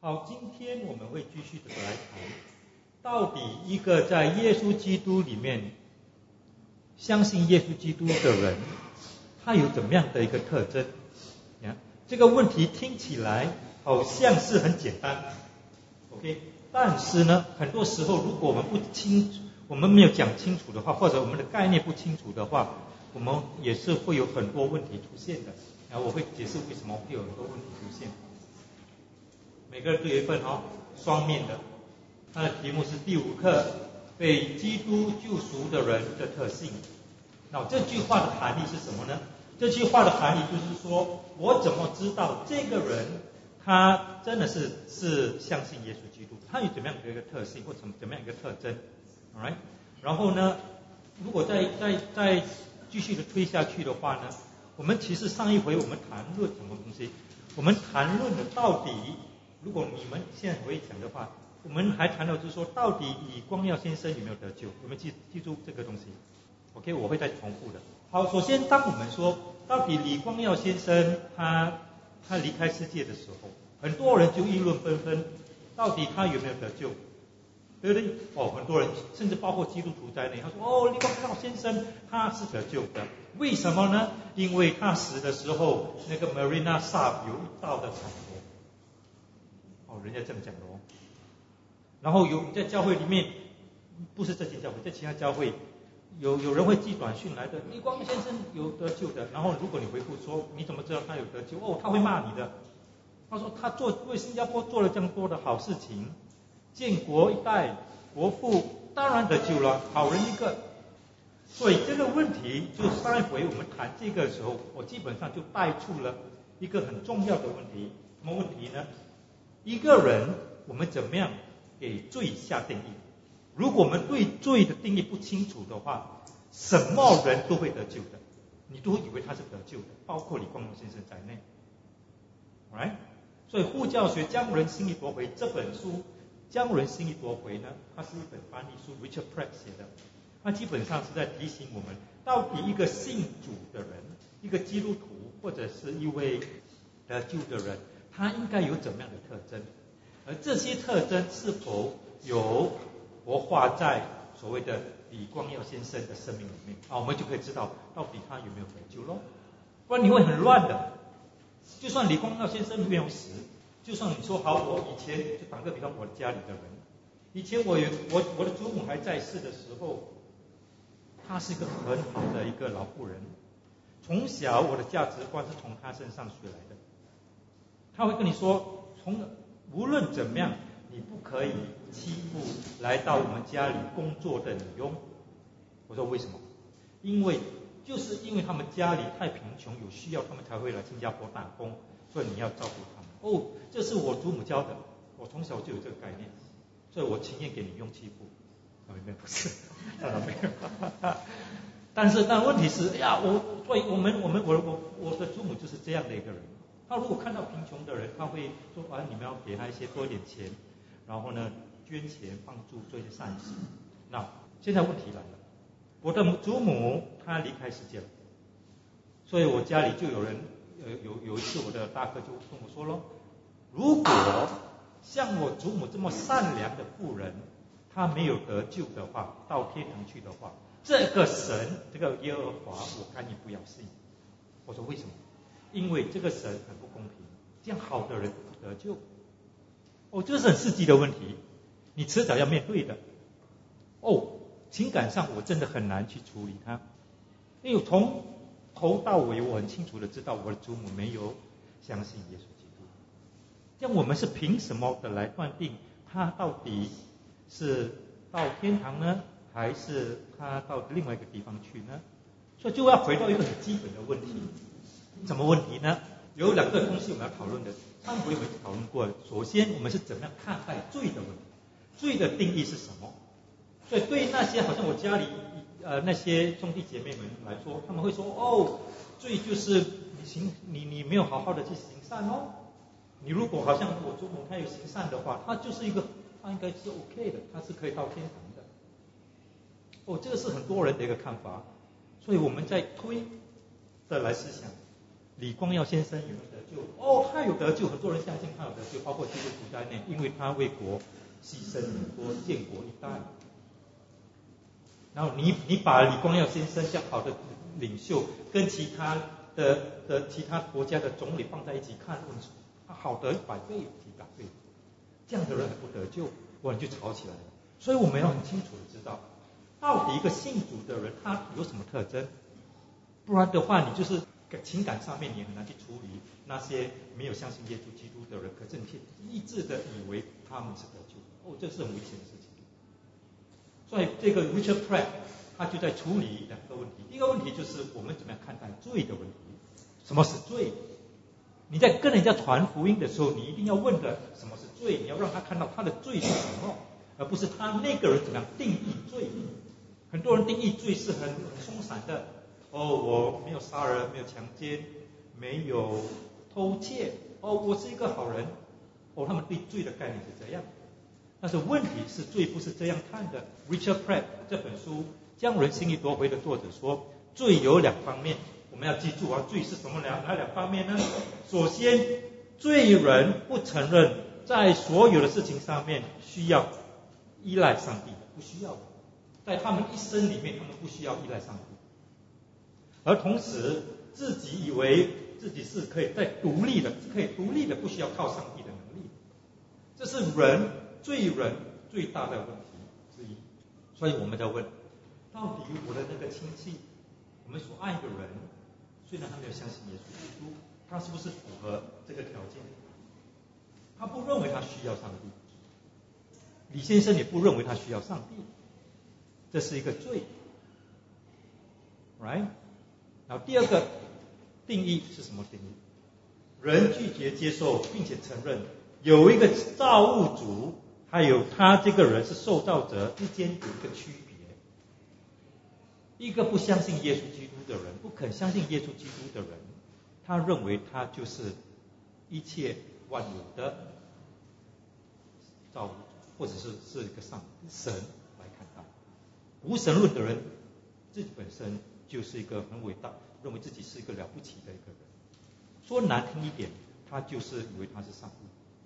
好，今天我们会继续的来谈，到底一个在耶稣基督里面相信耶稣基督的人，他有怎么样的一个特征？这个问题听起来好像是很简单 ，OK， 但是呢，很多时候如果我们没有讲清楚的话，或者我们的概念不清楚的话，我们也是会有很多问题出现的。然后我会解释为什么会有很多问题出现。每个人都有一份双面的，它的题目是第5课，被基督救赎的人的特性。那这句话的含义是什么呢？这句话的含义就是说，我怎么知道这个人他真的是相信耶稣基督，他有怎么样的一个特性或怎么样一个特征 ，alright？ 然后呢，如果再继续的推下去的话呢，我们其实上一回我们谈论什么东西？我们谈论的到底，如果你们现在回想的话，我们还谈到就是说，到底李光耀先生有没有得救？有没有记住这个东西 ？OK， 我会再重复的。好，首先当我们说到底李光耀先生他离开世界的时候，很多人就议论纷纷，到底他有没有得救？对不对？很多人甚至包括基督徒在内，他说李光耀先生他是得救的，为什么呢？因为他死的时候那个 Marina Sub 有一道的彩虹，人家这么讲的哦。然后在教会里面，不是这间教会，在其他教会有人会寄短讯来的，李光耀先生有得救的。然后如果你回复说你怎么知道他有得救？他会骂你的。他说他为新加坡做了这么多的好事情，建国一代，国父当然得救了，好人一个。所以这个问题就上一回我们谈这个的时候，我基本上就带出了一个很重要的问题。什么问题呢？一个人我们怎么样给罪下定义？如果我们对罪的定义不清楚的话，什么人都会得救的，你都会以为他是得救的，包括李光耀先生在内。Alright？ 所以护教学将人心意夺回这本书，将人心意夺回呢，它是一本翻译书 Richard Pratt 写的，它基本上是在提醒我们，到底一个信主的人，一个基督徒或者是一位得救的人，他应该有怎么样的特征，而这些特征是否有活化在所谓的李光耀先生的生命里面我们就可以知道到底他有没有得救咯。不然你会很乱的。就算李光耀先生没有死，就算你说好，我以前就打个比方，我家里的人，以前我的祖母还在世的时候，她是一个很好的一个老妇人，从小我的价值观是从她身上学来的。她会跟你说，无论怎么样，你不可以欺负来到我们家里工作的女佣。我说为什么？就是因为他们家里太贫穷，有需要他们才会来新加坡打工，所以你要照顾他们。这是我祖母教的，我从小就有这个概念，所以我情愿给女佣欺负。没有，不是，当然没有。但问题是，所以我的祖母就是这样的一个人。他如果看到贫穷的人，他会说你们要给他多一点钱，然后呢捐钱帮助做一些善事。那现在问题来了。我的祖母她离开世界了，所以我家里就有一次我的大哥就跟我说咯，如果像我祖母这么善良的妇人，她没有得救的话，到天堂去的话，这个神这个耶和华我甘愿不要信。我说为什么？因为这个神很不公平，这样好的人不得救。这是很刺激的问题，你迟早要面对的。情感上我真的很难去处理它，因为从头到尾我很清楚的知道我的祖母没有相信耶稣基督，这样我们是凭什么的来断定他到底是到天堂呢，还是他到另外一个地方去呢？所以就要回到一个很基本的问题，什么问题呢？有2个东西我们要讨论的，上回我们讨论过了。首先我们是怎么样看待罪的问题，罪的定义是什么？所以对那些好像我家里那些兄弟姐妹们来说，他们会说罪就是你没有好好的去行善哦。你如果好像我祖母她有行善的话，她应该是 OK 的，她是可以到天堂的。这个是很多人的一个看法。所以我们在推的来思想， 李光耀先生有没有得救？哦，他有得救，很多人相信他有得救，包括基督徒在内，因为他为国牺牲很多，建国一代。然后你把李光耀先生这样好的领袖跟其他国家的总理放在一起看，他好得100倍、几百倍，这样的人还不得救，我们就吵起来了。所以我们要很清楚的知道，到底一个信主的人他有什么特征，不然的话你就是情感上面你很难去处理那些没有相信耶稣基督的人，可是你却一致的以为他们是得救，这是很危险的事情。所以这个 Richard Pratt 他就在处理2个问题。第一个问题就是我们怎么样看待罪的问题，什么是罪？你在跟人家传福音的时候，你一定要问的什么是罪，你要让他看到他的罪是什么，而不是他那个人怎么样定义罪。很多人定义罪是很松散的，我没有杀人，没有强奸，没有偷窃，我是一个好人，他们对罪的概念是这样。但是问题是罪不是这样看的。 Richard Pratt 这本书《将人心意夺回》的作者说，罪有2方面，我们要记住罪是什么哪2方面呢？首先，罪人不承认在所有的事情上面需要依赖上帝，不需要，在他们一生里面他们不需要依赖上帝，而同时自己以为自己是可以独立的不需要靠上帝的能力，这是罪人最大的问题之一。所以我们在问，到底我的那个亲戚，我们所爱的人，虽然他没有相信耶稣基督，他是不是符合这个条件？他不认为他需要上帝，李先生也不认为他需要上帝，这是一个罪 right？ 然后第2个定义是什么定义？人拒绝接受并且承认有一个造物主，还有他这个人是受造者之间有一个区别。一个不相信耶稣基督的人，不肯相信耶稣基督的人，他认为他就是一切万有的造物主，或者是一个神来看他。无神论的人自己本身就是一个很伟大，认为自己是一个了不起的一个人。说难听一点，他就是以为他是上帝。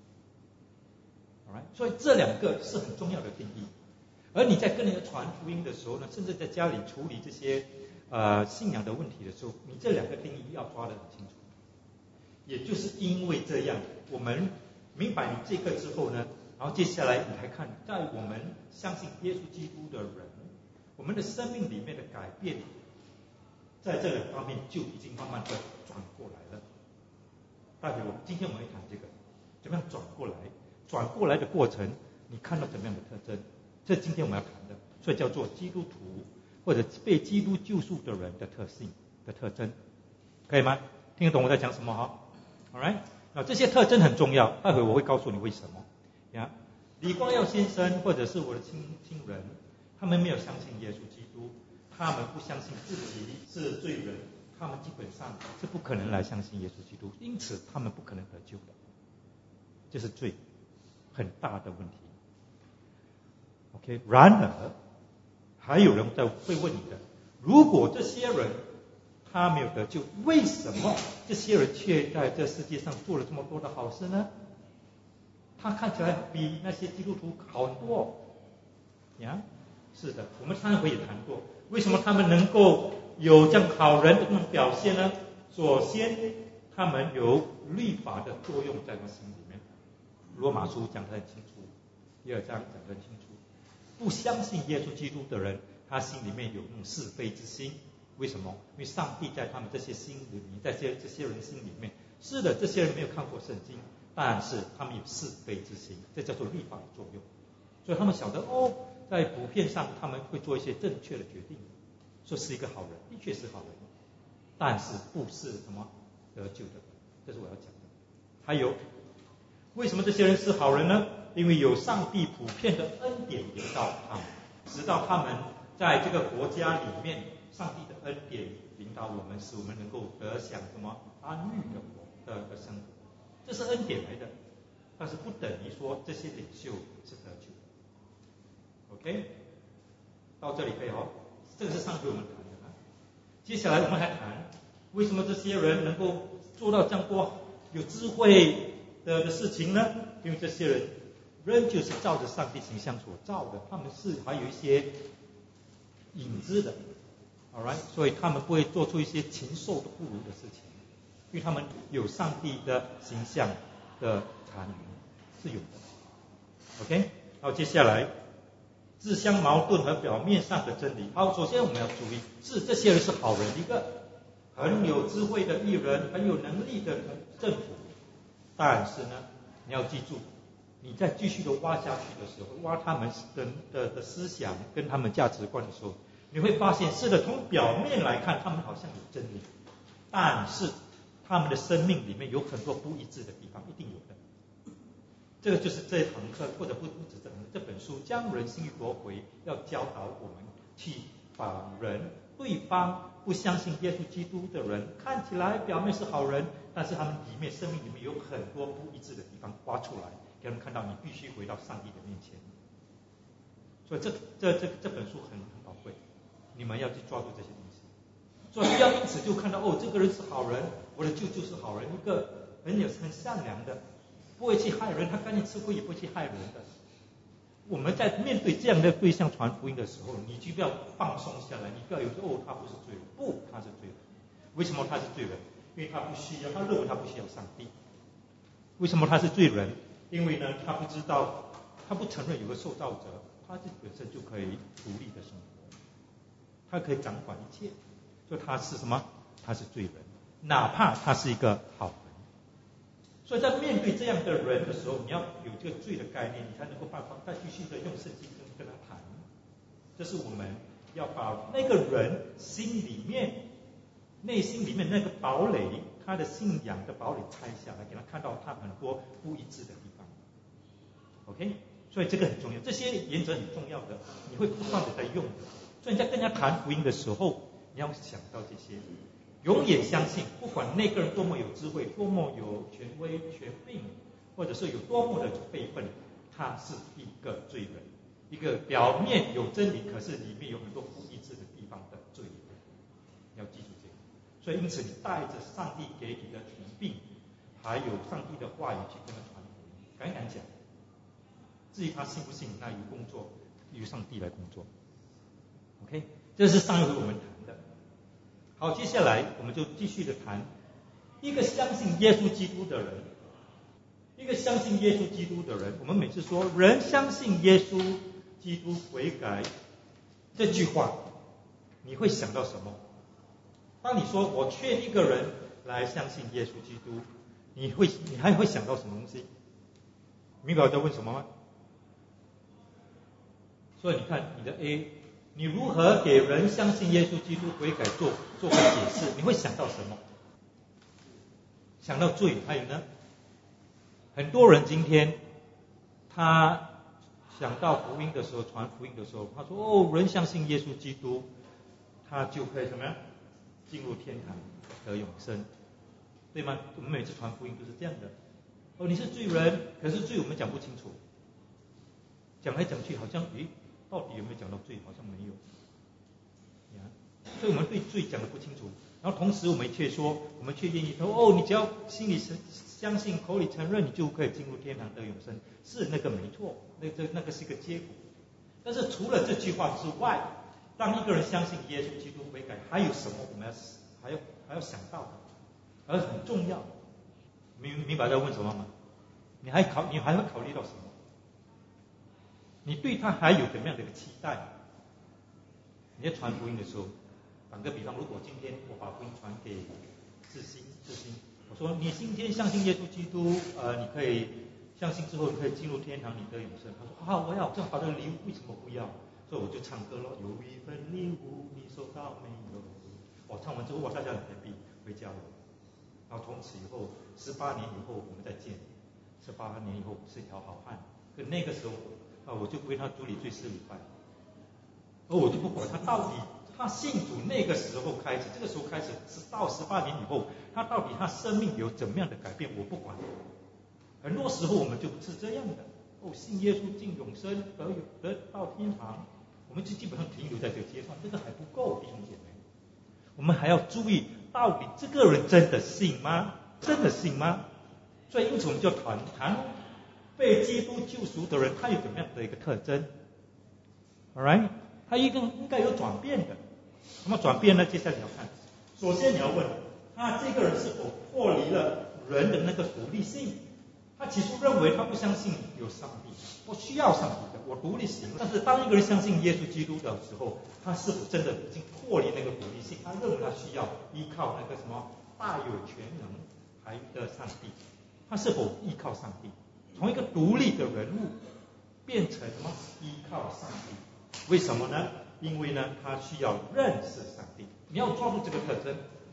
所以这2个是很重要的定义。而你在跟人家传福音的时候呢，甚至在家里处理这些信仰的问题的时候，你这2个定义要抓得很清楚。也就是因为这样，我们明白你这个之后呢，然后接下来你来看，在我们相信耶稣基督的人，我们的生命里面的改变，在这2方面就已经慢慢的转过来了。待会今天我们会谈这个怎么样转过来，转过来的过程你看到怎么样的特征，这是今天我们要谈的，所以叫做基督徒或者被基督救赎的人的特征，可以吗？听得懂我在讲什么哈 ？Alright， 那这些特征很重要，待会我会告诉你为什么。李光耀先生或者是我的亲人，他们没有相信耶稣基督，他们不相信自己是罪人，他们基本上是不可能来相信耶稣基督，因此他们不可能得救的，这是罪很大的问题。OK， 然而还有人会问你的，如果这些人他没有得救，为什么这些人却在这世界上做了这么多的好事呢？他看起来比那些基督徒好很多是的，我们上回也谈过，为什么他们能够有这样好人的这种表现呢？首先他们有律法的作用在他心里面，罗马书讲得很清楚，2章讲得很清楚，不相信耶稣基督的人，他心里面有那种是非之心。为什么？因为上帝在他们这些心里面，在这些人心里面，是的，这些人没有看过圣经，但是他们有是非之心，这叫做律法的作用。所以他们晓得在普遍上他们会做一些正确的决定，说是一个好人，的确是好人，但是不是什么得救的，这是我要讲的。还有，为什么这些人是好人呢？因为有上帝普遍的恩典领导他们，直到他们在这个国家里面，上帝的恩典领导我们，使我们能够得享什么安逸的生活，这是恩典来的，但是不等于说这些领袖是得救的。OK， 到这里可以这个是上回我们谈的。接下来我们来谈为什么这些人能够做到这样多有智慧的事情呢？因为这些人仍旧是照着上帝形象所造的，他们是还有一些影子的 ，alright， 所以他们不会做出一些禽兽都不如的事情，因为他们有上帝的形象的残余是有的。OK， 好，接下来自相矛盾和表面上的真理。好，首先我们要注意，是这些人是好人，一个很有智慧的艺人，很有能力的政府，但是呢，你要记住，你在继续的挖下去的时候，挖他们的思想跟他们价值观的时候，你会发现，是的，从表面来看，他们好像有真理，但是他们的生命里面有很多不一致的地方，一定有的。这个就是这堂课，或者不止这本书《将人心意夺回》要教导我们去把对方不相信耶稣基督的人，看起来表面是好人，但是他们生命里面有很多不一致的地方挖出来，给他们看到你必须回到上帝的面前。所以这本书很宝贵，你们要去抓住这些东西。所以不要因此就看到这个人是好人，我的舅舅是好人，一个很善良的，不会去害人，他甘愿吃亏也不会去害人的。我们在面对这样的对象传福音的时候，你就不要放松下来，你不要有他不是罪人，不，他是罪人。为什么他是罪人？因为他认为他不需要上帝。为什么他是罪人？因为呢，他不知道，他不承认有个受造者，他自己本身就可以独立的生活，他可以掌管一切，所以他是什么？他是罪人，哪怕他是一个好人。所以在面对这样的人的时候，你要有这个罪的概念，你才能够办法再继续的用圣经跟他谈。这是我们要把那个人内心里面那个堡垒，他的信仰的堡垒拆下来，给他看到他很多不一致的地方。OK， 所以这个很重要，这些原则很重要的，你会不断的在用的。所以你在跟人家谈福音的时候，你要想到这些。永远相信，不管那个人多么有智慧，多么有权威、权柄，或者是有多么的辈分，他是一个罪人，一个表面有真理，可是里面有很多不一致的地方的罪人。要记住这个。所以因此，你带着上帝给你的权柄，还有上帝的话语去跟他传福音，敢讲。至于他信不信，那由上帝来工作。OK， 这是上一回我们谈的。好，接下来我们就继续的谈一个相信耶稣基督的人。一个相信耶稣基督的人，我们每次说人相信耶稣基督悔改这句话，你会想到什么？当你说我劝一个人来相信耶稣基督，你还会想到什么东西？明白我在问什么吗？所以你看你的 A， 你如何给人相信耶稣基督悔改做个解释？你会想到什么？想到罪，还有呢？很多人今天他想到福音的时候，传福音的时候，他说人相信耶稣基督，他就可以什么呀？进入天堂得永生，对吗？我们每次传福音都是这样的。你是罪人，可是罪我们讲不清楚，讲来讲去好像到底有没有讲到罪？好像没有。所以我们对罪讲得不清楚，然后同时我们却愿意说你只要心里相信，口里承认，你就可以进入天堂得永生。是那个没错，那个是一个结果。但是除了这句话之外，当一个人相信耶稣基督悔改，还有什么我们还要想到的，而很重要？明白在问什么吗？你还会考虑到什么？你对他还有怎么样的一个期待？你在传福音的时候，打个比方，如果今天我把福音传给志兴，我说你今天相信耶稣基督，你可以相信之后你可以进入天堂，你得永生。他说我要这么好的礼物，为什么不要？所以我就唱歌了，有一份礼物你收到没有？我唱完之后，大家很happy，回家了。然后从此以后，18年以后我们再见，18年以后是一条好汉。可那个时候我就为他主理罪4礼拜，而我就不管他到底他信主那个时候开始，这个时候开始是到18年以后，他到底他生命有怎么样的改变，我不管。很多时候我们就不是这样的，信耶稣进永生得到天堂，我们就基本上停留在这个阶段，这个还不够，弟兄姐妹。我们还要注意到底这个人真的信吗？真的信吗？所以因此我们就谈被基督救赎的人，他有怎么样的一个特征 ？Alright， 他应该有转变的。那么转变呢？接下来你要看，首先你要问他这个人是否脱离了人的那个独立性。他起初认为他不相信有上帝，我需要上帝的，我独立行。但是当一个人相信耶稣基督的时候，他是否真的已经脱离那个独立性？他认为他需要依靠那个什么大有全能还的上帝？他是否依靠上帝？从一个独立的人物变成什么？依靠上帝？为什么呢？因为呢，他需要认识上帝。你要抓住这个特征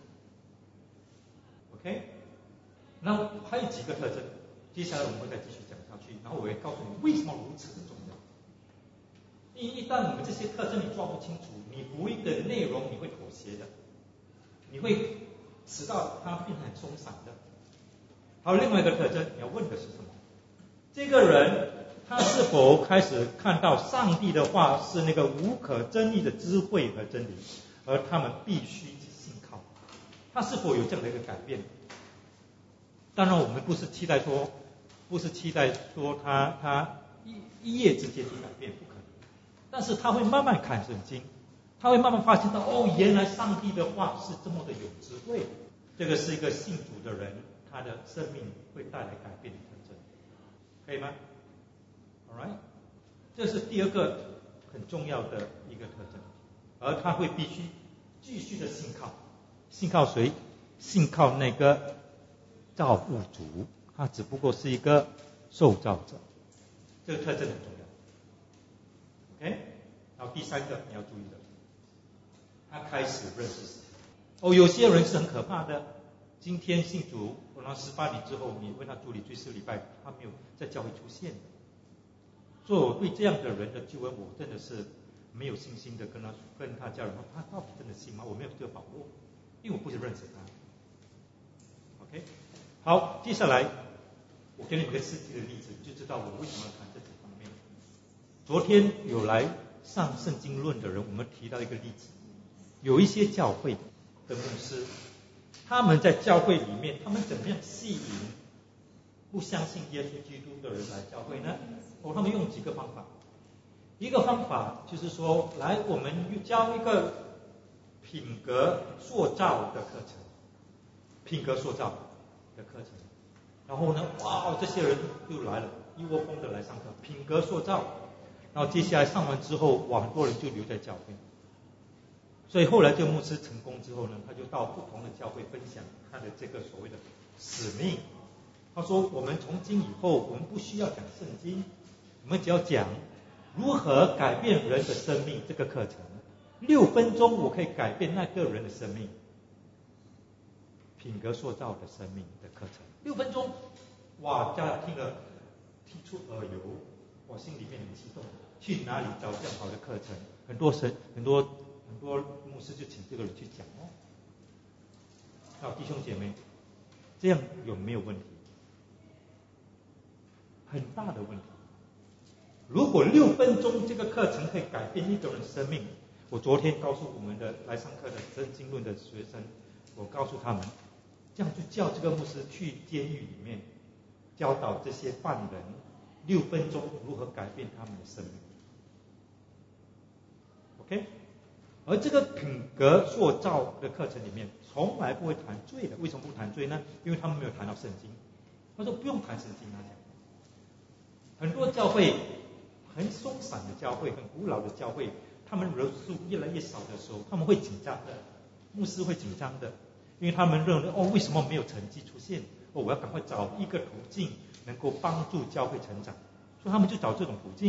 ，OK？ 那还有几个特征？接下来我们会再继续讲下去，然后我会告诉你为什么如此的重要。一旦我们这些特征你抓不清楚，你读一个内容你会妥协的，你会使到它变得很松散的。还有另外一个特征，你要问的是什么？这个人他是否开始看到上帝的话是那个无可争议的智慧和真理，而他们必须信靠？他是否有这样的一个改变？当然，我们不是期待说他一夜之间就改变，不可能。但是他会慢慢看圣经，他会慢慢发现到，原来上帝的话是这么的有智慧。这个是一个信主的人，他的生命会带来改变的特征，可以吗 ？Alright， 这是第二个很重要的一个特征，而他会必须继续的信靠谁？信靠那个造物主，他只不过是一个受造者，这个特征很重要。OK， 然后第三个你要注意的，他开始认识神。有些人是很可怕的，今天信主，然后18年之后，你为他主理追思礼拜，他没有在教会出现的。所以我对这样的人的救恩，我真的是没有信心的跟他家人说，他到底真的信吗？我没有这个把握，因为我不认识他。OK。好，接下来我给你一个实际的例子，就知道我为什么要谈这几方面。昨天有来上圣经论的人，我们提到一个例子，有一些教会的牧师，他们在教会里面，他们怎么样吸引不相信耶稣基督的人来教会呢？他们用几个方法。一个方法就是说，来我们教一个品格塑造的课程，品格塑造的课程，然后呢，这些人就来了，一窝蜂的来上课，品格塑造。然后接下来上完之后，很多人就留在教会。所以后来这个牧师成功之后呢，他就到不同的教会分享他的这个所谓的使命。他说：我们从今以后，我们不需要讲圣经，我们只要讲如何改变人的生命这个课程。6分钟我可以改变那个人的生命。品格塑造的生命的课程，6分钟，大家听了听出耳油，我心里面很激动。去哪里找这样好的课程？很多牧师就请这个人去讲弟兄姐妹，这样有没有问题？很大的问题。如果6分钟这个课程可以改变一个人生命，我昨天告诉我们的来上课的圣经论的学生，我告诉他们，这样就叫这个牧师去监狱里面教导这些犯人6分钟如何改变他们的生命。OK， 而这个品格塑造的课程里面从来不会谈罪的。为什么不谈罪呢？因为他们没有谈到圣经。他说不用谈圣经，他讲很多教会很松散的教会，很古老的教会，他们人数越来越少的时候，他们会紧张的，牧师会紧张的，因为他们认为为什么没有成绩出现？我要赶快找一个途径能够帮助教会成长，所以他们就找这种途径。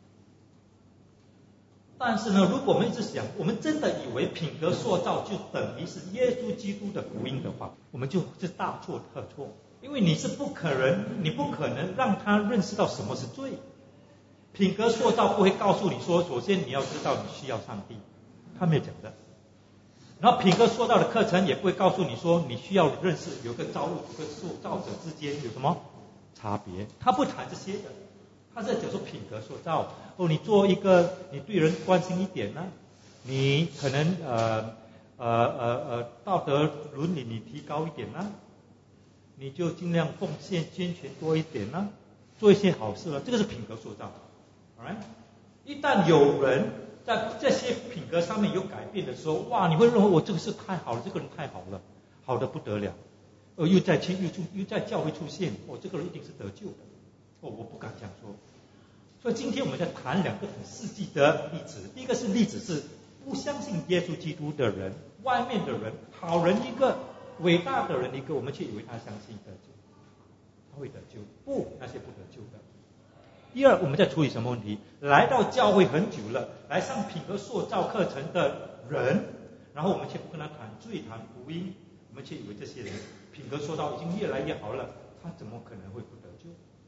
但是呢，如果我们一直想，我们真的以为品格塑造就等于是耶稣基督的福音的话，我们就是大错特错。因为你不可能让他认识到什么是罪。品格塑造不会告诉你说，首先你要知道你需要上帝，他没有讲的。然后品格塑造的课程也不会告诉你说，你需要认识有个造物主跟塑造者之间有什么差别，他不谈这些的。他在讲说品格塑造，你做一个，你对人关心一点呢，你可能道德伦理你提高一点啦，你就尽量奉献捐钱多一点啦，做一些好事了，这个是品格塑造。Alright？ 一旦有人在这些品格上面有改变的时候，哇，你会认为我这个是太好了，这个人太好了，好的不得了。又在教会出现，这个人一定是得救的。我不敢这样说。所以今天我们在谈两个很实际的例子。第一个是例子是不相信耶稣基督的人，外面的人，好人一个，伟大的人一个，我们却以为他相信得救，他会得救。不，那些不得救的。第二，我们在处理什么问题？来到教会很久了，来上品格塑造课程的人，然后我们却不跟他谈罪、谈福音，我们却以为这些人品格塑造已经越来越好了，他怎么可能会不得救？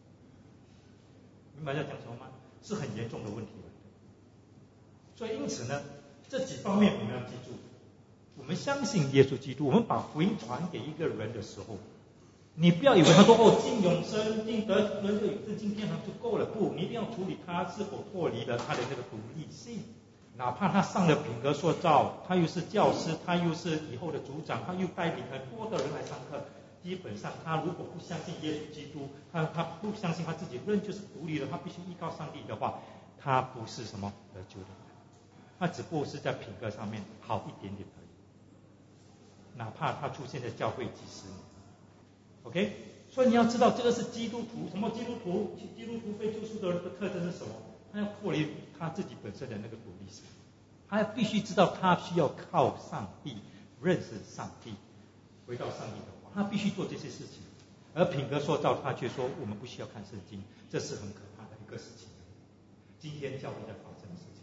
明白在讲什么吗？是很严重的问题来的。所以因此呢，这几方面我们要记住。我们相信耶稣基督，我们把福音传给一个人的时候，你不要以为他说进永生、进得人就有进天堂就够了。不，你一定要处理他是否脱离了他的那个独立性。哪怕他上了品格塑造，他又是教师，他又是以后的组长，他又带领很多的人来上课。基本上，他如果不相信耶稣基督，他不相信他自己人就是独立的，他必须依靠上帝的话，他不是什么得救的人，他只不过是在品格上面好一点点而已。哪怕他出现在教会几十年 ，OK？ 所以你要知道，这个是基督徒。什么基督徒？基督徒被救赎的人的特征是什么？他要脱离他自己本身的那个独立性，他必须知道他需要靠上帝，认识上帝，回到上帝的话，他必须做这些事情。而品格塑造，他却说我们不需要看圣经，这是很可怕的一个事情。今天教会在发生的事情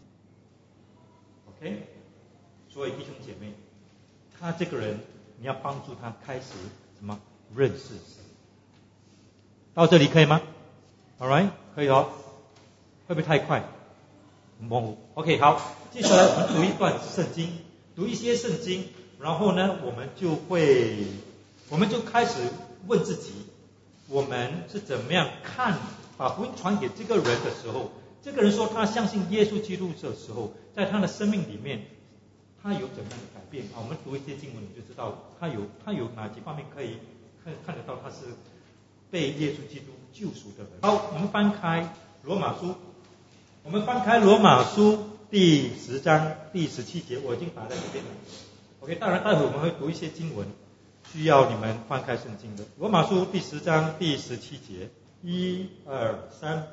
，OK？ 所以弟兄姐妹，他这个人你要帮助他开始什么认识神。到这里可以吗 ？All right， 可以哦。会不会太快？模糊。OK， 好，接下来我们读一段圣经，读一些圣经，然后呢，我们就开始问自己，我们是怎么样看把福音传给这个人的时候，这个人说他相信耶稣基督的时候，在他的生命里面，他有怎么样的改变？我们读一些经文，你就知道他有哪几方面可以看得到他是被耶稣基督救赎的人。好，我们翻开罗马书。我们翻开罗马书第10章第17节，我已经打在这边了。OK， 当然待会我们会读一些经文，需要你们翻开圣经的。罗马书第10章第17节，1、2、3。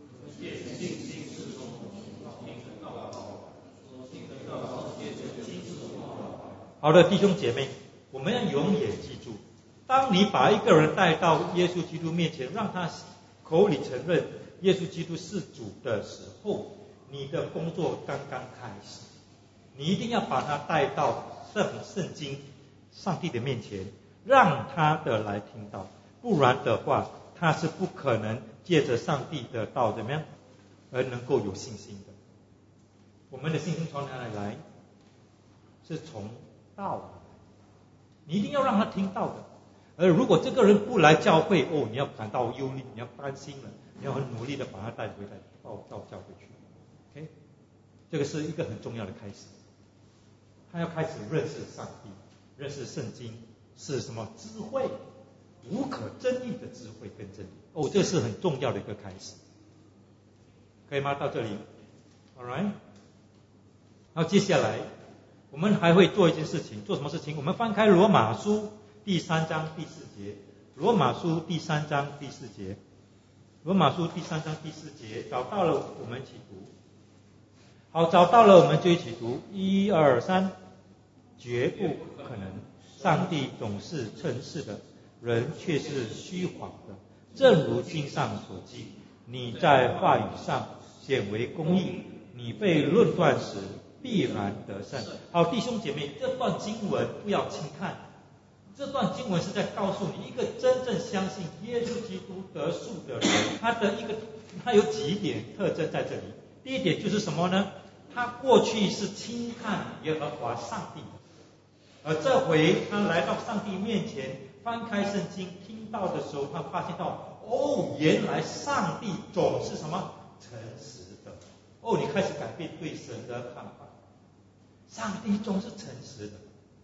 好的，弟兄姐妹，我们要永远记住，当你把一个人带到耶稣基督面前，让他口里承认耶稣基督是主的时候，你的工作刚刚开始。你一定要把他带到圣经上帝的面前，让他的来听到，不然的话他是不可能借着上帝的道怎么样而能够有信心的。我们的信心从哪里来？是从道来，你一定要让他听到的。而如果这个人不来教会，你要感到忧虑，你要担心了，你要很努力的把他带回来到教会去。OK， 这个是一个很重要的开始。他要开始认识上帝，认识圣经是什么智慧，无可争议的智慧跟真理。这是很重要的一个开始，可以吗？到这里 ，All right。然后接下来我们还会做一件事情，做什么事情？我们翻开罗马书第3章第4节，罗马书第3章第4节，罗马书第3章第4节，找到了我们一起读。好，找到了我们就一起读，1、2、3，绝不可能，上帝总是诚实的，人却是虚谎的。正如经上所记，你在话语上显为公义，你被论断时必然得胜。好，弟兄姐妹，这段经文不要轻看，这段经文是在告诉你，一个真正相信耶稣基督得赎的人，他有几点特征在这里。第一点就是什么呢？他过去是轻看耶和华上帝，而这回他来到上帝面前，翻开圣经听到的时候，他发现到，原来上帝总是什么诚实的。你开始改变对神的看法。上帝总是诚实的。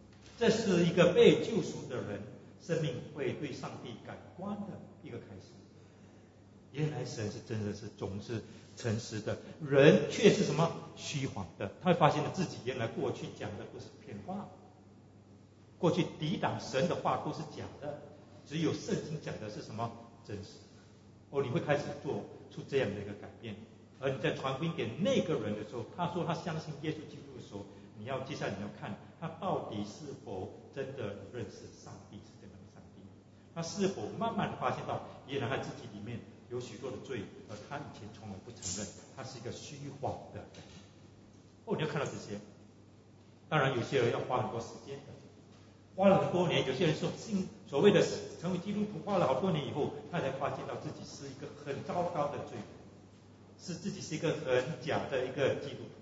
这是一个被救赎的人生命会对上帝改观的一个开始。原来神是真的是总是诚实的，人却是什么虚谎的。他会发现自己原来过去讲的都是骗话，过去抵挡神的话都是假的，只有圣经讲的是什么真实。你会开始做出这样的一个改变。而你在传福音给那个人的时候，他说他相信耶稣基督的时候，接下来你要看他到底是否真的认识上帝是这样的上帝，他是否慢慢的发现到原来他自己里面有许多的罪，而他以前从来不承认，他是一个虚谎的人。你要看到这些。当然有些人要花很多时间的，花了很多年，有些人说所谓的成为基督徒花了好多年以后，他才发现到自己是一个很糟糕的罪人，是自己是一个很假的一个基督徒。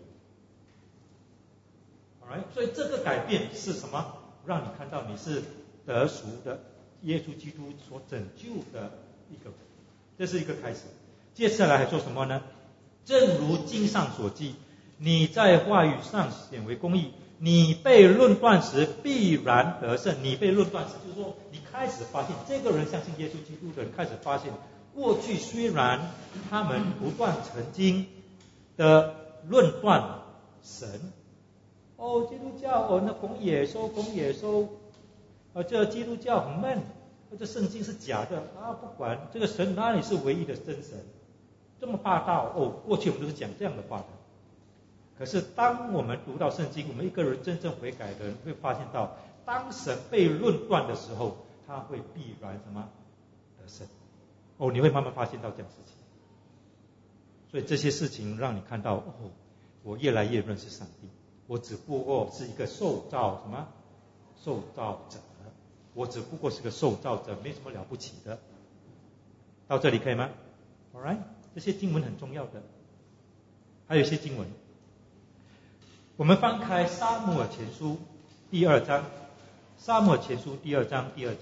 所以这个改变是什么？让你看到你是得赎的，耶稣基督所拯救的一个，这是一个开始。接下来还说什么呢？正如经上所记，你在话语上显为公义，你被论断时必然得胜。你被论断时，就是说你开始发现这个人相信耶稣基督的人开始发现，过去虽然他们不断曾经的论断神，基督教那拱耶稣，这基督教很闷，这圣经是假的不管这个神哪里是唯一的真神，这么霸道过去我们都是讲这样的话的。可是当我们读到圣经，我们一个人真正悔改的人会发现到，当神被论断的时候，他会必然什么得胜。你会慢慢发现到这样的事情。所以这些事情让你看到我越来越认识上帝，我只不过是一个受造者，我只不过是个受造者，没什么了不起的。到这里可以吗？ Alright， 这些经文很重要的。还有一些经文，我们翻开撒母耳前书第2章，撒母耳前书第2章第2节，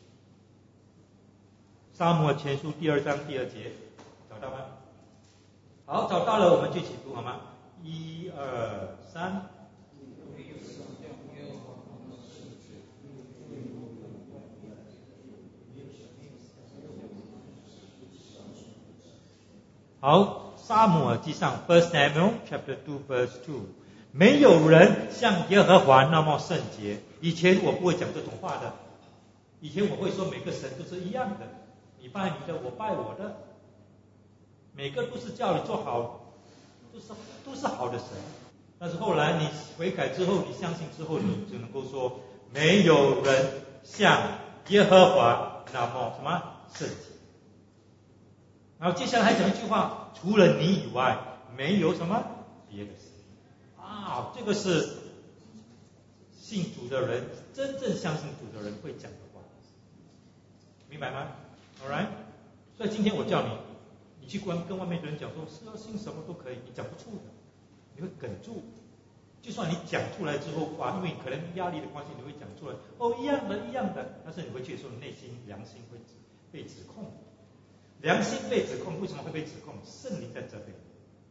撒母耳前书第2章第2节，找到吗？好，找到了，我们就一起读好吗？1、2、3。好，撒母耳记上 1 Samuel chapter 2 verse 2， 没有人像耶和华那么圣洁。以前我不会讲这种话的，以前我会说每个神都是一样的，你拜你的，我拜我的，每个都是叫你做好，都是好的神。但是后来你悔改之后，你相信之后，你只能够说没有人像耶和华那么什么圣洁。然后接下来还讲一句话，除了你以外没有什么别的神。这个是信主的人，真正相信主的人会讲的话，明白吗？ Alright， 所以今天我叫你去跟外面的人讲说是要信什么都可以，你讲不出的，你会哽住。就算你讲出来之后因为可能压力的关系，你会讲出来一样的，但是你会觉得说内心良心会被指控。良心被指控，为什么会被指控？圣灵在这边。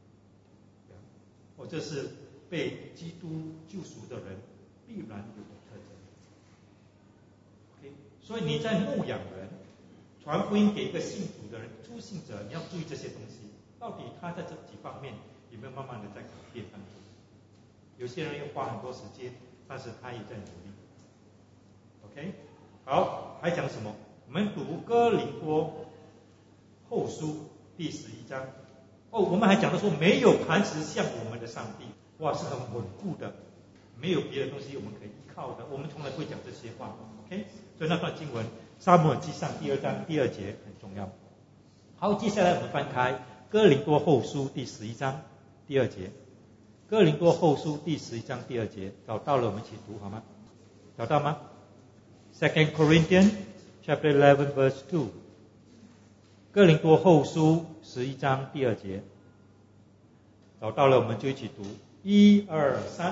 这是被基督救赎的人必然有的特征。Okay？ 所以你在牧养人、传福音给一个信主的人、初信者，你要注意这些东西，到底他在这几方面有没有慢慢的在改变当中？有些人要花很多时间，但是他也在努力。OK， 好，还讲什么？我们读哥林多后书第11章。我们还讲到说没有磐石像我们的上帝，是很稳固的，没有别的东西我们可以依靠的。我们从来不会讲这些话。OK， 所以那段经文撒母耳记上第2章第2节很重要。好，接下来我们翻开哥林多后书第11章第2节。哥林多后书第11章第2节，找到了我们一起读好吗？找到吗？ 2 Corinthians chapter 11 verse 2，哥林多后书11章第2节，找到了我们就一起读，1、2、3。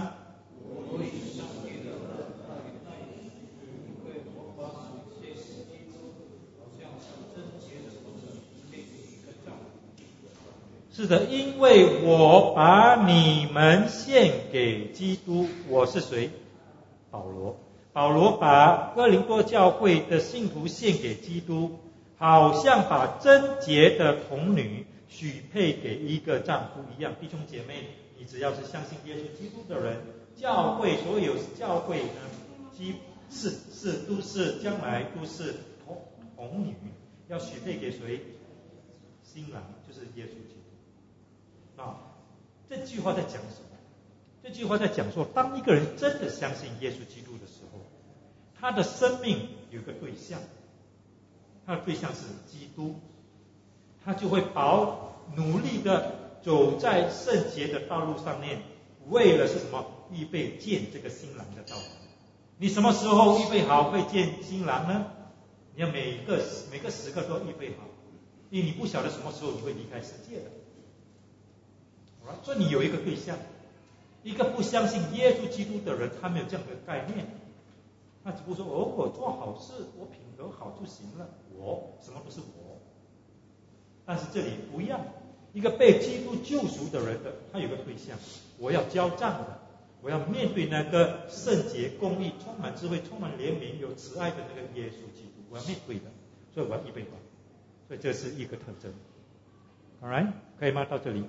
是的，因为我把你们献给基督。我是谁？保罗。 保罗把哥林多教会的信徒献给基督，好像把贞洁的童女许配给一个丈夫一样。弟兄姐妹，你只要是相信耶稣基督的人，教会所有教会呢，都是将来都是童女，要许配给谁？新郎就是耶稣基督。这句话在讲什么？这句话在讲说，当一个人真的相信耶稣基督的时候，他的生命有一个对象，他的对象是基督，他就会努力的走在圣洁的道路上面，为了是什么？预备见这个新郎的到来。你什么时候预备好会见新郎呢？你要每个时刻都预备好，因为你不晓得什么时候你会离开世界的。所以你有一个对象。一个不相信耶稣基督的人，他没有这样的概念，他只不过说我做好事，我品德好就行了，我什么都是我。但是这里不一样，一个被基督救赎的人他有个对象，我要交账的，我要面对那个圣洁、公义、充满智慧、充满怜悯、有慈爱的那个耶稣基督，我要面对的，所以我要预备好。所以这是一个特征。Alright， 可以吗？到这里。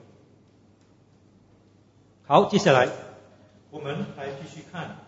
好，接下来我们来继续看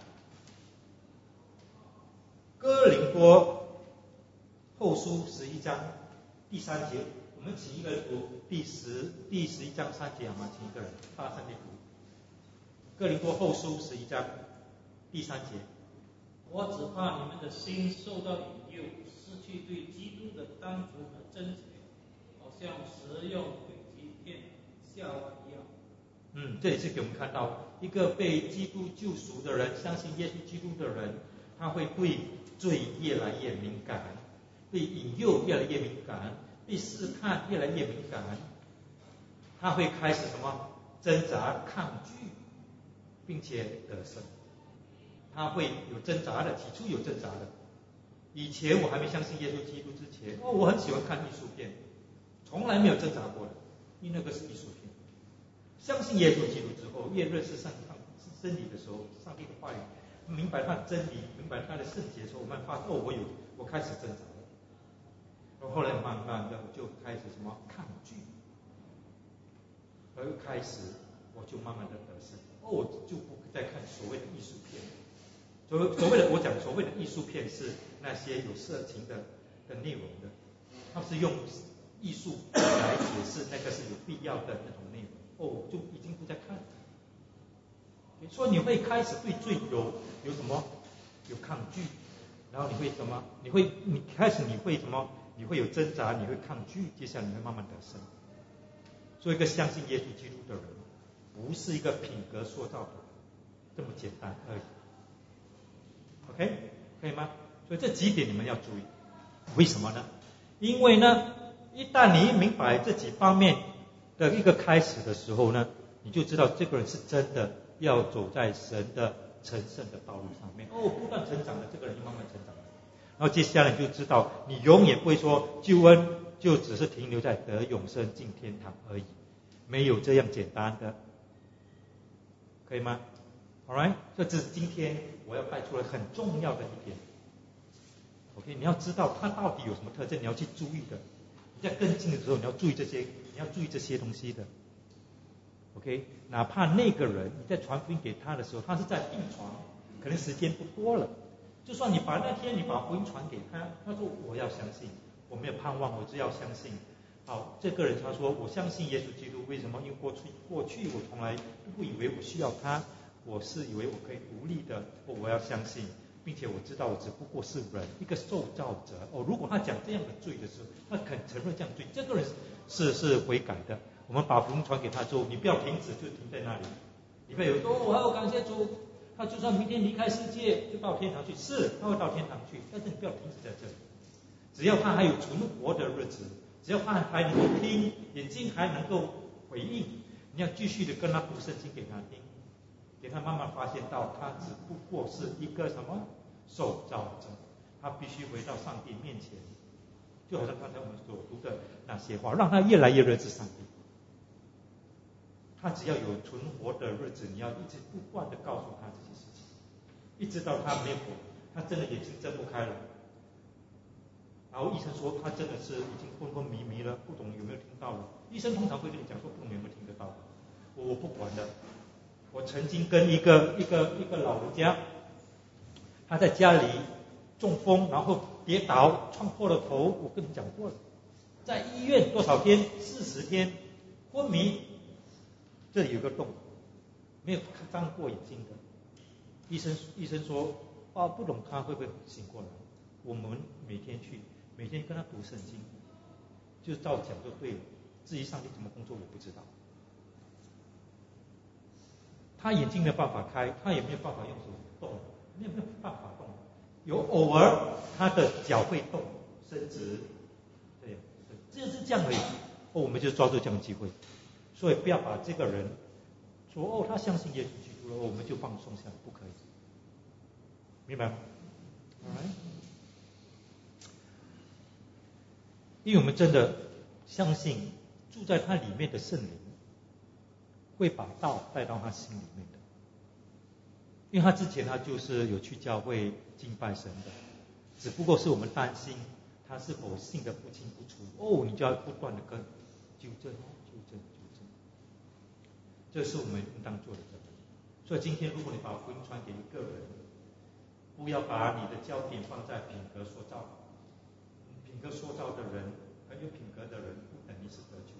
哥林多后书11章第3节。我们请一个人读第11章3节好吗？请一个人大声地读。哥林多后书11章第3节。 我只怕你们的心受到引诱，失去对基督的当服和贞洁，好像食用诡计骗夏娃一样。 这里是给我们看到一个被基督救赎的人，相信耶稣基督的人，他会对罪越来越敏感，对引诱越来越敏感，对试探越来越敏感，他会开始什么？挣扎、抗拒，并且得胜。他会有挣扎的，起初有挣扎的。以前我还没相信耶稣基督之前，我很喜欢看艺术片，从来没有挣扎过的，因为那个是艺术片。相信耶稣基督之后，越认识真理的时候，上帝的话语，明白他的真理，明白他的圣洁的时候，我们发现我开始挣扎了。然后后来慢慢的就开始什么抗拒，而开始我就慢慢的得胜。我就不再看所谓的艺术片。我讲所谓的艺术片是那些有色情的内容的，他是用艺术来解释那个是有必要的那种内容。就已经不再看了。所以你会开始对罪有什么？有抗拒，然后你会什么？你开始会什么？你会有挣扎，你会抗拒，接下来你会慢慢得胜。做一个相信耶稣基督的人，不是一个品格塑造的这么简单而已。OK， 可以吗？所以这几点你们要注意。为什么呢？因为呢，一旦你明白这几方面的一个开始的时候呢，你就知道这个人是真的要走在神的成圣的道路上面。不断成长的，这个人就慢慢成长了。然后接下来你就知道，你永远不会说救恩就只是停留在得永生进天堂而已，没有这样简单的，可以吗 ？Alright， 这是今天我要带出来很重要的一点。OK， 你要知道他到底有什么特征，你要去注意的。你在跟进的时候，你要注意这些东西的。OK， 哪怕那个人你在传福音给他的时候，他是在病床，可能时间不多了，就算你把福音传给他，他说我要相信，我没有盼望，我只要相信。好，这个人他说我相信耶稣基督，为什么？因为过去我从来不以为我需要他，我是以为我可以独立的，我要相信。并且我知道我只不过是人，一个受造者。如果他讲这样的罪的时候，他肯承认这样罪，这个人是悔改的。我们把福音传给他之后，你不要停止，就停在那里。你不要有我要感谢主，他就算明天离开世界，就到天堂去，是他会到天堂去，但是你不要停止在这里。只要他还有存活的日子，只要他还能够听，眼睛还能够回应，你要继续的跟他读圣经给他听。给他慢慢发现到，他只不过是一个什么受造者，他必须回到上帝面前，就好像刚才我们所读的那些话，让他越来越认识上帝。他只要有存活的日子，你要一直不断的告诉他这些事情，一直到他没有， 他真的眼睛睁不开了。然后医生说他真的是已经昏昏迷迷了，不懂有没有听到了。医生通常会跟你讲说不懂有没有听得到，我不管的。我曾经跟一个老人家，他在家里中风，然后跌倒撞破了头，我跟你讲过了，在医院多少天？40天，昏迷，这里有个洞，没有张过眼睛的。医生说不懂他会不会醒过来。我们每天跟他读圣经，就照讲就对了。至于上帝怎么工作，我不知道。他眼睛没有办法开，他也没有办法用手动，没有办法动。有偶尔他的脚会动，伸直，对，就是这样而已。我们就抓住这样的机会，所以不要把这个人说他相信耶稣基督了，我们就放松下来，不可以，明白吗？因为我们真的相信住在他里面的圣灵会把道带到他心里面的。因为他之前他就是有去教会敬拜神的，只不过是我们担心他是否信得不清不楚，你就要不断的跟纠正，这是我们应当做的责任。所以今天如果你把福音传给一个人，不要把你的焦点放在品格塑造，品格塑造的人，很有品格的人不等于是得救，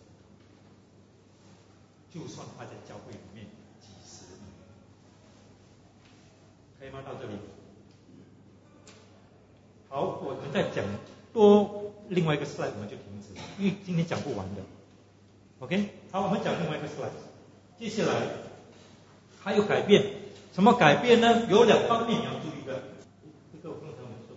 就算他在教会里面几十年，可以吗？到这里好，我们再讲多另外一个 slide 我们就停止了，因为今天讲不完的。OK， 好，我们讲另外一个 slide。接下来还有改变，什么改变呢？有2方面你要注意的。这个我刚才我们说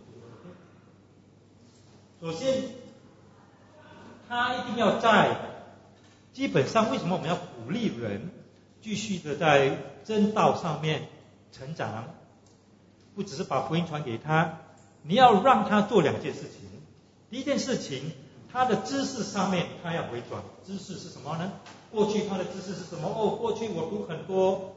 过。首先，他一定要在基本上，为什么我们要鼓励人继续的在真道上面成长？不只是把福音传给他，你要让他做2件事情。第一件事情，他的知识上面他要回转。知识是什么呢？过去他的知识是什么？过去我读很多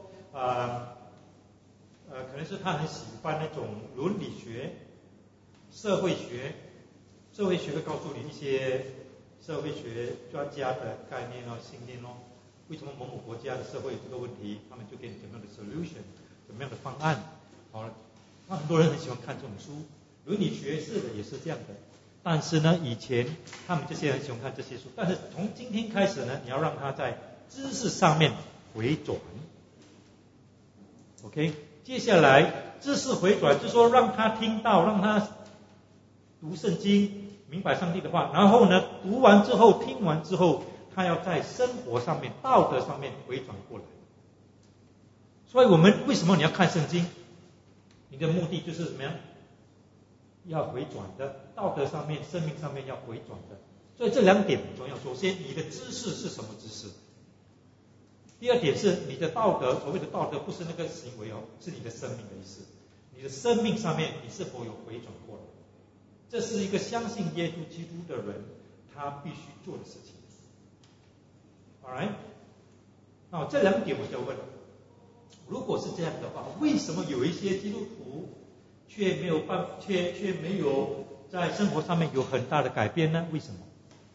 可能是他很喜欢那种伦理学、社会学。社会学会告诉你一些社会学专家的概念信念为什么某某国家的社会有这个问题，他们就给你怎么样的 solution， 怎么样的方案。好了，那很多人很喜欢看这种书，伦理学是的，也是这样的。但是呢，以前他们这些人喜欢看这些书，但是从今天开始呢，你要让他在知识上面回转。OK， 接下来知识回转，就是说让他听到，让他读圣经，明白上帝的话，然后呢，读完之后，听完之后，他要在生活上面、道德上面回转过来。所以我们为什么你要看圣经？你的目的就是怎么样？要回转的，道德上面、生命上面要回转的。所以这2点很重要。首先，你的知识是什么知识？第2点是你的道德，所谓的道德不是那个行为是你的生命的意思。你的生命上面你是否有回转过来？这是一个相信耶稣基督的人他必须做的事情。Alright， 那这2点我就问了，如果是这样的话，为什么有一些基督徒却没有在生活上面有很大的改变呢？为什么？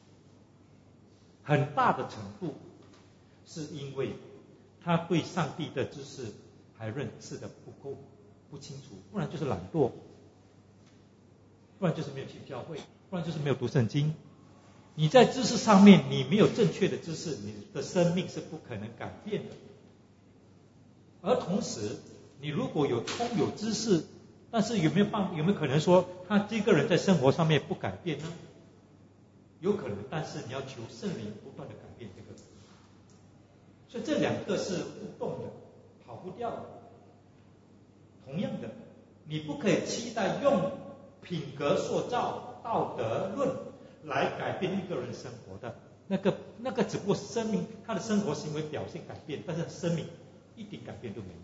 很大的程度是因为他对上帝的知识还认识的不够、不清楚，不然就是懒惰，不然就是没有去教会，不然就是没有读圣经。你在知识上面你没有正确的知识，你的生命是不可能改变的。而同时，你如果有知识，但是有没有可能说他这个人在生活上面不改变呢？有可能，但是你要求圣灵不断的改变这个人。所以这2个是互动的，跑不掉的。同样的，你不可以期待用品格塑造、道德论来改变一个人生活的，那个只不过生命他的生活行为表现改变，但是生命一点改变都没有，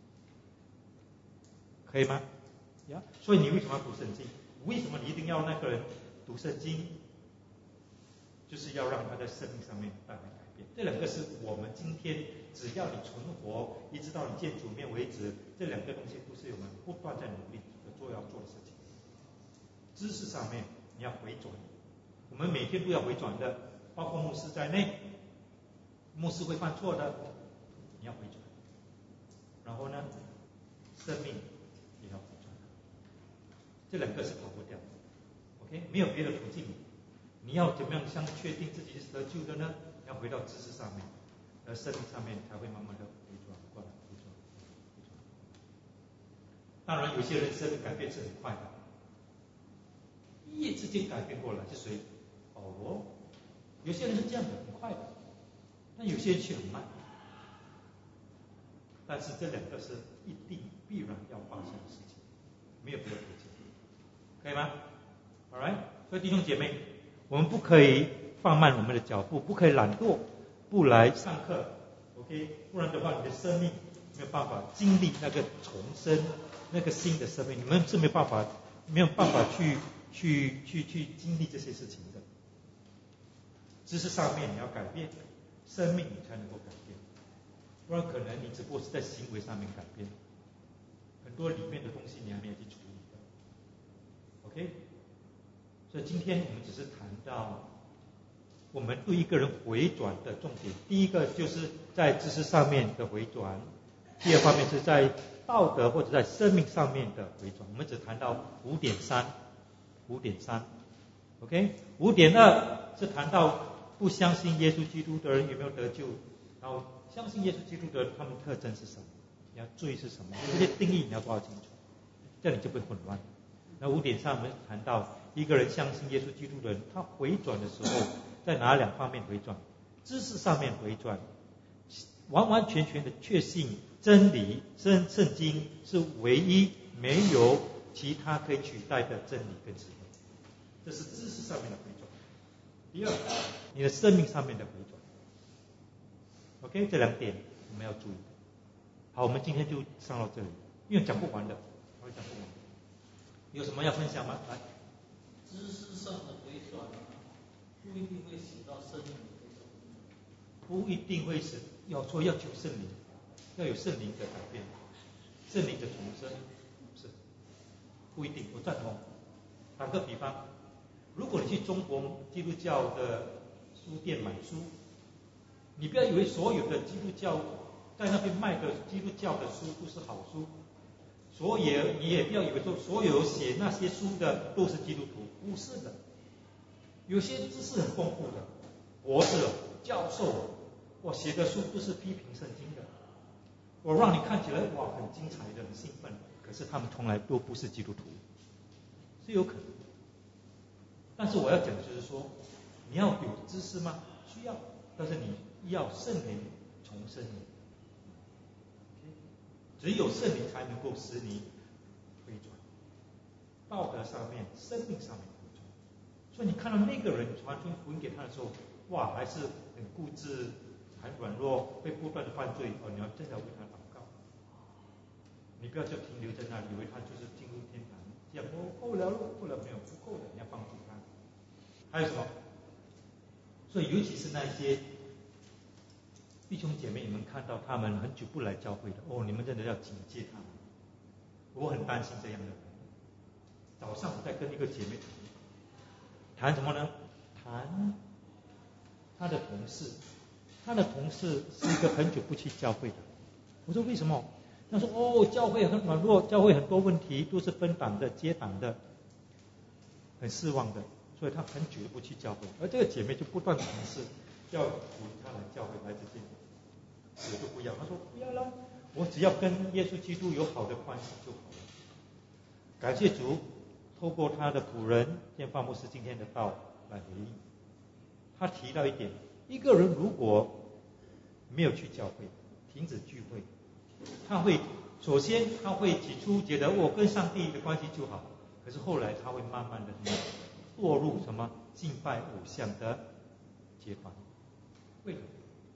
可以吗？所以你为什么要读圣经？为什么你一定要那个人读圣经？就是要让他在生命上面带来改变。这2个是我们今天只要你存活，一直到你见主面为止，这2个东西都是我们不断在努力的要做的事情。知识上面你要回转，我们每天都要回转的，包括牧师在内，牧师会犯错的，你要回转。然后呢，生命也要回转，这两个是逃不掉的。OK， 没有别的途径。你要怎么样相确定自己是得救的呢？要回到知识上面，而生命上面才会慢慢的回转过来，回转。当然，有些人生命改变是很快的，一夜之间改变过来是谁？保罗。有些人是这样的，很快的，但有些人却很慢。但是这两个是一定必然要发生的事情，没有别的途径，可以吗 ？Alright， 所以弟兄姐妹，我们不可以放慢我们的脚步，不可以懒惰，不来上课 ，OK， 不然的话，你的生命没有办法经历那个重生，那个新的生命，你们是没有办法去经历这些事情的。知识上面你要改变，生命你才能够改变，不然可能你只不过是在行为上面改变，很多里面的东西你还没有去处理的。OK， 所以今天我们只是谈到我们对一个人回转的重点，第一个就是在知识上面的回转，第二方面是在道德或者在生命上面的回转。我们只谈到 5.3 OK， 5.2 是谈到不相信耶稣基督的人有没有得救，然后相信耶稣基督的人他们特征是什么，你要注意是什么，这些定义你要搞清楚，这样你就不会混乱。那 5.3 我们谈到一个人相信耶稣基督的人，他回转的时候在哪两方面回转？知识上面回转，完完全全的确信真理圣经是唯一没有其他可以取代的真理跟智慧，这是知识上面的回转。第二，你的生命上面的回转。OK， 这两点我们要注意。好，我们今天就上到这里，因为讲不完的，我讲不完。有什么要分享吗？来， 知识上的回转不一定会使到生命的回转， 不一定会使，要求圣灵，要有圣灵的改变，圣灵的重生，是不一定，我赞同。打个比方，如果你去中国基督教的书店买书，你不要以为所有的基督教在那边卖的基督教的书都是好书，所以你也不要以为说所有写那些书的都是基督徒，不是的。有些知识很丰富的博士、教授，我写的书都是批评圣经的，我让你看起来哇很精彩的、很兴奋，可是他们从来都不是基督徒，是有可能。但是我要讲的就是说，你要有知识吗？需要，但是你要圣灵重生你。只有圣灵才能够使你回转，道德上面、生命上面回转。所以你看到那个人传出福音给他的时候，哇，还是很固执、很软弱，会不断的犯罪。你要真的为他祷告，你不要就停留在那里，以为他就是进入天堂，这样够了没有？不够的，你要帮助他。还有什么？所以尤其是那些弟兄姐妹，你们看到他们很久不来教会的，你们真的要警戒他们。我很担心这样的人。早上我在跟一个姐妹谈什么呢？谈她的同事，她的同事是一个很久不去教会的。我说为什么？她说教会很软弱，教会很多问题都是分党的、结党的，很失望的，所以她很久不去教会。而这个姐妹就不断尝试要鼓励她来教会来这边。我就不要，他说不要了，我只要跟耶稣基督有好的关系就好了。感谢主，透过他的仆人建发牧师今天的道来回应。他提到一点，一个人如果没有去教会，停止聚会，首先他会起初觉得我跟上帝的关系就好，可是后来他会慢慢的堕入什么敬拜偶像的阶段。为什么？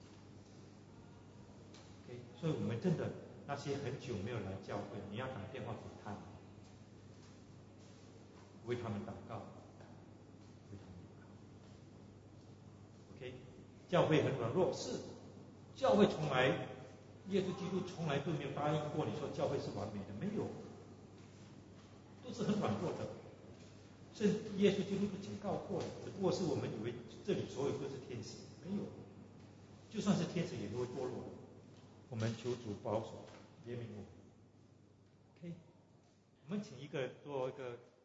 所以我们真的那些很久没有来教会，你要打电话给他们，为他们祷告，为他们祷告。OK， 教会很软弱，是教会从来，耶稣基督从来都没有答应过你说教会是完美的，没有。 都是很软弱的。甚至耶稣基督都警告过了，只不过是我们以为这里所有都是天使，没有，就算是天使也都会堕落的。我们求主保守怜悯我们。OK， 我们请一个做一个。